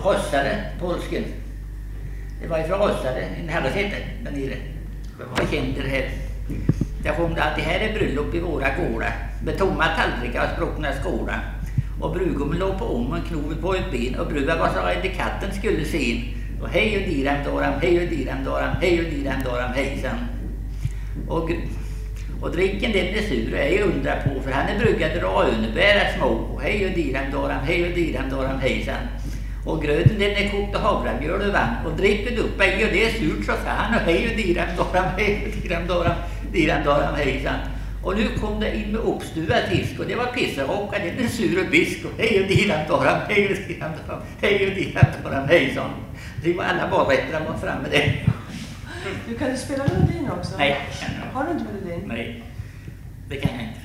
Rossade, polsken. Det var ifrån Rossade, en herresette där nere. Det var känt det här. Där sjöng det alltid, här är bröllop i våra gårdar. Med tomma tallrikar och spruckna skålar. Och brudgummen låg på ommen, knoven på ett ben. Och bruden var så rädd katten skulle se in. Och hej och diram doram, hej och diram doram, hej och diram doram, hejsan. Och dricken den är sur och ej undra på, för han är brukad dra önebära små. Och hej och diram doram, hejsan. Och gröten den är kokt och havramjöl och vann. Och dricker du upp ej och det är surt så fan. Och hej och diram doram, hejsan. Och nu kom det in med uppstuvad fisk och det var pisserock, den är sur och bisk. Och hej och diram doram, hej och diram doram, hejsan. Det var alla barrätter att vara framme med det. Du kan ju spela melodin också? Nej. Har du inte melodin? Nej, det kan jag inte.